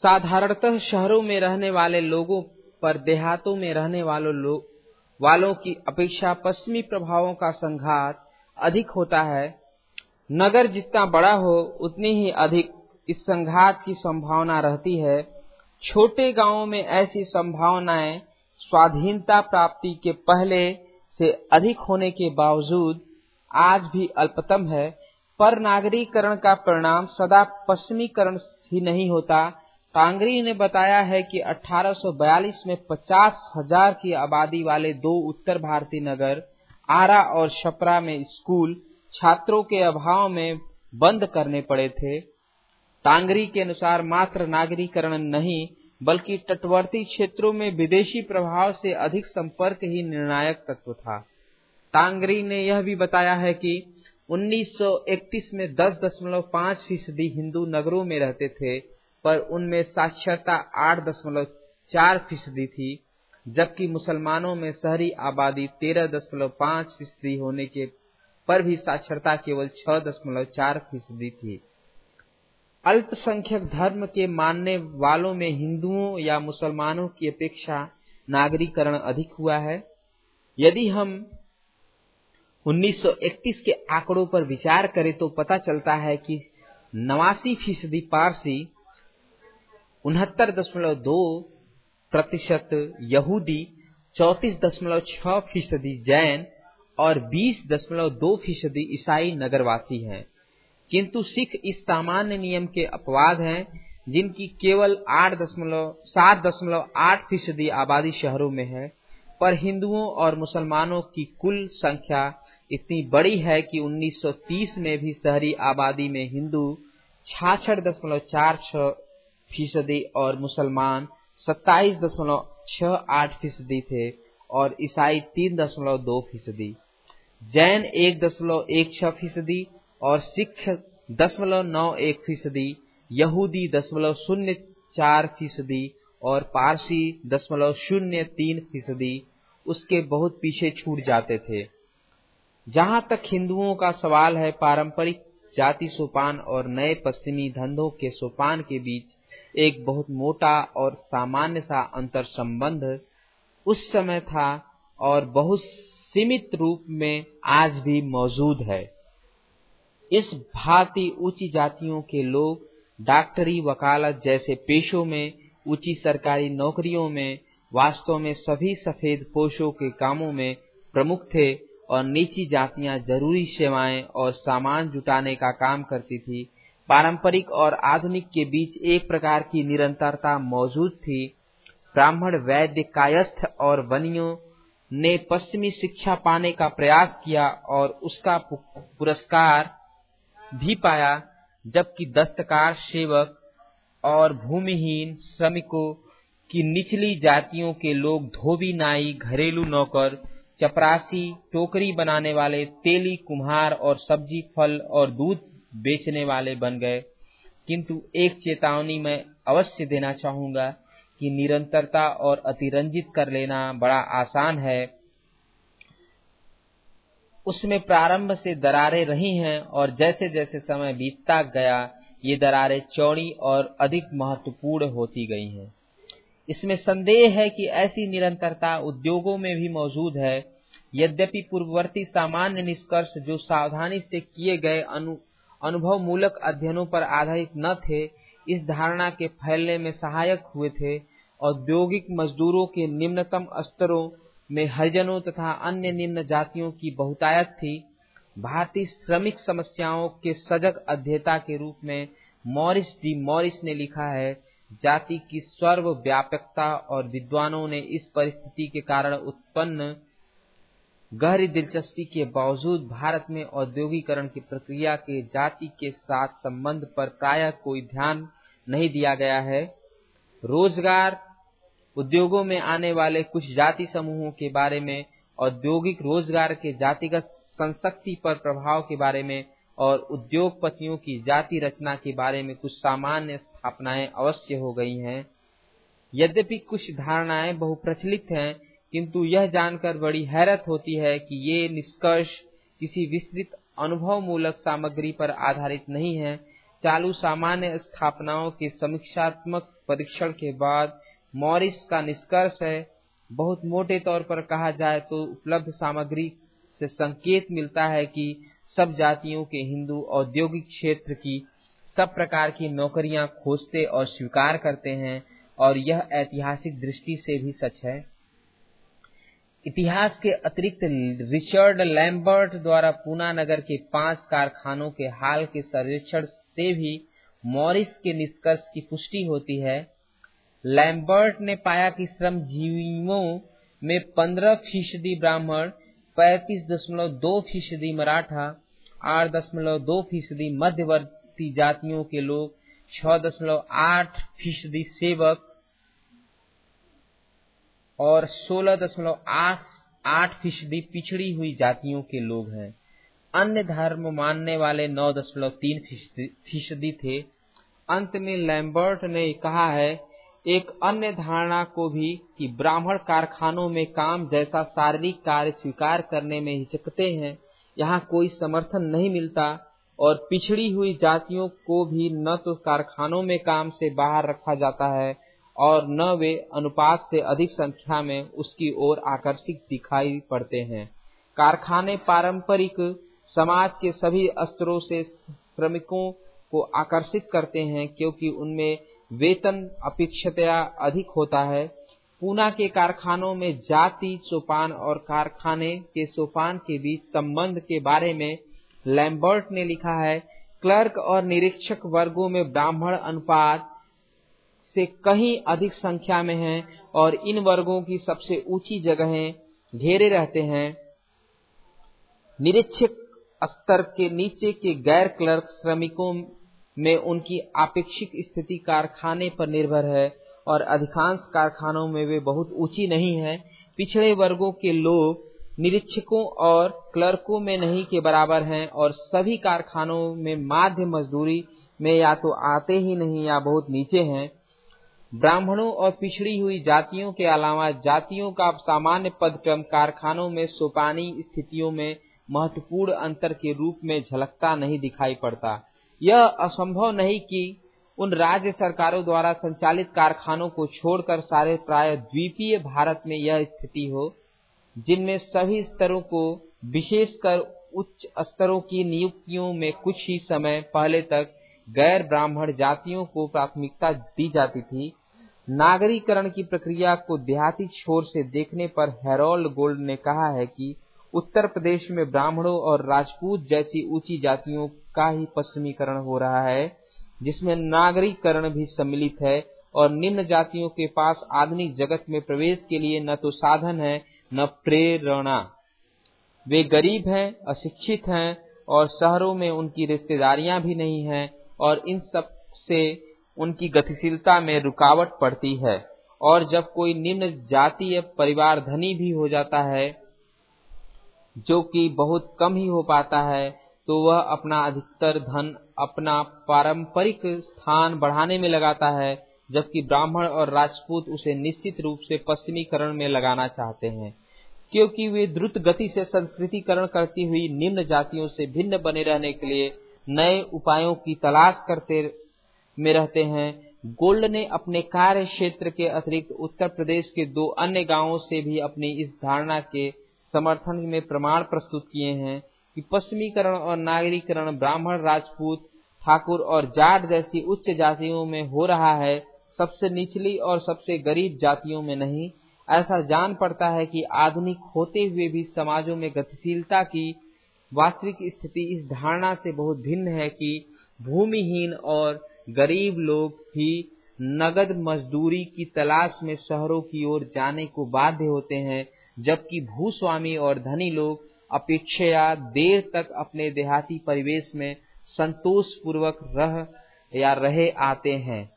साधारणतः शहरों में रहने वाले लोगों पर देहातों में रहने वालों की अपेक्षा पश्चिमी प्रभावों का संघात अधिक होता है। नगर जितना बड़ा हो उतनी ही अधिक इस संघात की संभावना रहती है। छोटे गांवों में ऐसी संभावनाएं स्वाधीनता प्राप्ति के पहले से अधिक होने के बावजूद आज भी अल्पतम है। पर नागरीकरण का परिणाम सदा पश्चिमीकरण ही नहीं होता। टांगरी ने बताया है कि 1842 में 50,000 की आबादी वाले दो उत्तर भारतीय नगर आरा और छपरा में स्कूल छात्रों के अभाव में बंद करने पड़े थे। टांगरी के अनुसार मात्र नागरीकरण नहीं बल्कि तटवर्ती क्षेत्रों में विदेशी प्रभाव से अधिक संपर्क ही निर्णायक तत्व था। टांगरी ने यह भी बताया है कि 1931 में 10.5% हिंदू नगरों में रहते थे, पर उनमें साक्षरता 8.4% थी, जबकि मुसलमानों में शहरी आबादी 13.5% होने के पर भी साक्षरता केवल 6.4% थी। अल्पसंख्यक धर्म के मानने वालों में हिंदुओं या मुसलमानों की अपेक्षा नागरीकरण अधिक हुआ है। यदि हम 1931 के आंकड़ों पर विचार करें तो पता चलता है कि 89% पारसी, 69.2% यहूदी, 34.6% जैन और 20.2% ईसाई नगरवासी हैं। किंतु सिख इस सामान्य नियम के अपवाद हैं, जिनकी केवल 7.8% आबादी शहरों में है। पर हिंदुओं और मुसलमानों की कुल संख्या इतनी बड़ी है कि 1930 में भी शहरी आबादी में हिंदू 66.46% और मुसलमान 27.68% थे और ईसाई 3.2%, जैन 1.16% और सिख 0.91%, यहूदी 0.04% और पारसी 0.03% उसके बहुत पीछे छूट जाते थे। जहां तक हिंदुओं का सवाल है, पारंपरिक जाति सोपान और नए पश्चिमी धंधों के सोपान के बीच एक बहुत मोटा और सामान्य सा अंतर संबंध उस समय था और बहुत सीमित रूप में आज भी मौजूद है। इस भांति ऊंची जातियों के लोग डॉक्टरी, वकालत जैसे पेशों में, ऊंची सरकारी नौकरियों में वास्तव में सभी सफेद पोशों के कामों में प्रमुख थे और नीची जातियां जरूरी सेवाएं और सामान जुटाने का काम करती थी। पारंपरिक और आधुनिक के बीच एक प्रकार की निरंतरता मौजूद थी। ब्राह्मण, वैद्य, कायस्थ और बनियों ने पश्चिमी शिक्षा पाने का प्रयास किया और उसका पुरस्कार भी पाया, जबकि दस्तकार, सेवक और भूमिहीन श्रमिकों की निचली जातियों के लोग धोबी, नाई, घरेलू नौकर, चपरासी, टोकरी बनाने वाले, तेली, कुम्हार और सब्जी, फल और दूध बेचने वाले बन गए। किंतु एक चेतावनी मैं अवश्य देना चाहूंगा कि निरंतरता और अतिरंजित कर लेना बड़ा आसान है। उसमें प्रारंभ से दरारें रही हैं और जैसे जैसे समय बीतता गया ये दरारें चौड़ी और अधिक महत्वपूर्ण होती गई हैं। इसमें संदेह है कि ऐसी निरंतरता उद्योगों में भी मौजूद है। यद्यपि पूर्ववर्ती सामान्य निष्कर्ष जो सावधानी से किए गए अनुभव मूलक अध्ययनों पर आधारित न थे, इस धारणा के फैलने में सहायक हुए थे। औद्योगिक मजदूरों के निम्नतम स्तरों में हरिजनों तथा अन्य निम्न जातियों की बहुतायत थी। भारतीय श्रमिक समस्याओं के सजग अध्येता के रूप में मॉरिस ने लिखा है, जाति की सर्वव्यापकता और विद्वानों ने इस परिस्थिति के कारण उत्पन्न गहरी दिलचस्पी के बावजूद भारत में औद्योगिकरण की प्रक्रिया के जाति के साथ संबंध पर प्रायः कोई ध्यान नहीं दिया गया है। रोजगार उद्योगों में आने वाले कुछ जाति समूहों के बारे में, औद्योगिक रोजगार के जातिगत संशक्ति पर प्रभाव के बारे में और उद्योगपतियों की जाति रचना के बारे में कुछ सामान्य स्थापनाएं अवश्य हो गई हैं। यद्यपि कुछ धारणाएं बहुप्रचलित हैं, किंतु यह जानकर बड़ी हैरत होती है कि ये निष्कर्ष किसी विस्तृत अनुभव मूलक सामग्री पर आधारित नहीं है। चालू सामान्य स्थापनाओं के समीक्षात्मक परीक्षण के बाद मॉरिस का निष्कर्ष है। बहुत मोटे तौर पर कहा जाए तो उपलब्ध सामग्री से संकेत मिलता है कि सब जातियों के हिंदू औद्योगिक क्षेत्र की सब प्रकार की नौकरियां खोजते और स्वीकार करते हैं, और यह ऐतिहासिक दृष्टि से भी सच है। इतिहास के अतिरिक्त रिचर्ड लैम्बर्ट द्वारा पूना नगर के 5 कारखानों के हाल के सर्वेक्षण से भी मॉरिस के निष्कर्ष की पुष्टि होती है। लैम्बर्ट ने पाया कि श्रमजीवियों में 15% ब्राह्मण, 35.2% मराठा, 8.2% मध्यवर्ती जातियों के लोग, 6.8% सेवक और 16.8% पिछड़ी हुई जातियों के लोग हैं। अन्य धर्म मानने वाले 9.3% थे। अंत में लैम्बर्ट ने कहा है, एक अन्य धारणा को भी कि ब्राह्मण कारखानों में काम जैसा शारीरिक कार्य स्वीकार करने में हिचकते हैं, यहाँ कोई समर्थन नहीं मिलता, और पिछड़ी हुई जातियों को भी न तो कारखानों में काम से बाहर रखा जाता है और न वे अनुपात से अधिक संख्या में उसकी ओर आकर्षित दिखाई पड़ते हैं। कारखाने पारंपरिक समाज के सभी स्तरों से श्रमिकों को आकर्षित करते हैं, क्योंकि उनमें वेतन अपेक्षाकृत अधिक होता है। पूना के कारखानों में जाति सोपान और कारखाने के सोपान के बीच संबंध के बारे में लैम्बर्ट ने लिखा है, क्लर्क और निरीक्षक वर्गों में ब्राह्मण अनुपात से कहीं अधिक संख्या में हैं और इन वर्गों की सबसे ऊंची जगहें घेरे रहते हैं। निरीक्षक स्तर के नीचे के गैर क्लर्क श्रमिकों में उनकी आपेक्षिक स्थिति कारखाने पर निर्भर है और अधिकांश कारखानों में वे बहुत ऊंची नहीं है। पिछड़े वर्गों के लोग निरीक्षकों और क्लर्कों में नहीं के बराबर हैं और सभी कारखानों में माध्य मजदूरी में या तो आते ही नहीं या बहुत नीचे हैं। ब्राह्मणों और पिछड़ी हुई जातियों के अलावा जातियों का सामान्य पदक्रम कारखानों में सोपानी स्थितियों में महत्वपूर्ण अंतर के रूप में झलकता नहीं दिखाई पड़ता। यह असंभव नहीं कि उन राज्य सरकारों द्वारा संचालित कारखानों को छोड़कर सारे प्राय द्वीपीय भारत में यह स्थिति हो, जिनमें सभी स्तरों को विशेषकर उच्च स्तरों की नियुक्तियों में कुछ ही समय पहले तक गैर ब्राह्मण जातियों को प्राथमिकता दी जाती थी। नागरीकरण की प्रक्रिया को देहाती छोर से देखने पर हैरोल्ड गोल्ड ने कहा है कि उत्तर प्रदेश में ब्राह्मणों और राजपूत जैसी ऊंची जातियों का ही पश्चिमीकरण हो रहा है, जिसमें नागरीकरण भी सम्मिलित है, और निम्न जातियों के पास आधुनिक जगत में प्रवेश के लिए न तो साधन है न प्रेरणा। वे गरीब हैं, अशिक्षित हैं और शहरों में उनकी रिश्तेदारियां भी नहीं हैं, और इन सब से उनकी गतिशीलता में रुकावट पड़ती है। और जब कोई निम्न जातीय परिवार धनी भी हो जाता है, जो कि बहुत कम ही हो पाता है, तो वह अपना अधिकतर धन अपना पारंपरिक स्थान बढ़ाने में लगाता है, जबकि ब्राह्मण और राजपूत उसे निश्चित रूप से पश्चिमीकरण में लगाना चाहते हैं, क्योंकि वे द्रुत गति से संस्कृतिकरण करती हुई निम्न जातियों से भिन्न बने रहने के लिए नए उपायों की तलाश करते में रहते हैं। गोल्ड ने अपने कार्य क्षेत्र के अतिरिक्त उत्तर प्रदेश के 2 अन्य गांवों से भी अपनी इस धारणा के समर्थन में प्रमाण प्रस्तुत किए हैं कि पश्चिमीकरण और नागरीकरण ब्राह्मण, राजपूत, ठाकुर और जाट जैसी उच्च जातियों में हो रहा है, सबसे निचली और सबसे गरीब जातियों में नहीं। ऐसा जान पड़ता है कि आधुनिक होते हुए भी समाजों में गतिशीलता की वास्तविक स्थिति इस धारणा से बहुत भिन्न है कि भूमिहीन और गरीब लोग ही नगद मजदूरी की तलाश में शहरों की ओर जाने को बाध्य होते हैं, जबकि भूस्वामी और धनी लोग अपेक्षया देर तक अपने देहाती परिवेश में संतोष पूर्वक रहे आते हैं।